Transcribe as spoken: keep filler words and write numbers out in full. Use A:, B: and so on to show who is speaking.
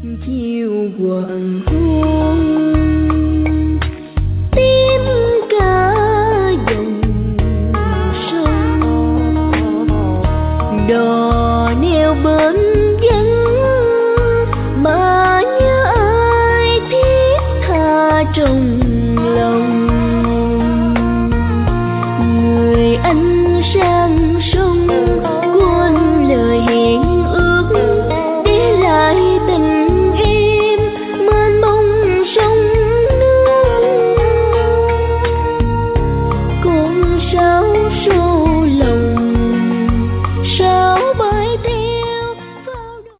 A: chiều hoàng hôn tiếng ca dòng sông đò neo bến